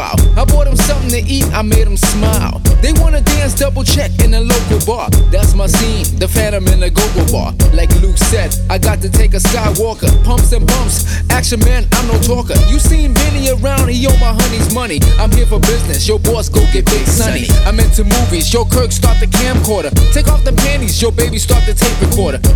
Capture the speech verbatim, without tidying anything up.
while. I bought them something to eat, I made them smile. They wanna dance double check in a local bar. That's my scene, the Phantom in a go-go bar. Like Luke said, I got to take a Skywalker. Pumps and bumps, action man, I'm no talker. You seen Benny around, he owe my honey's money. I'm here for business, your boss go get big sunny. I'm into movies, your Kirk start the camcorder. Take off the panties, your baby start the tape recorder.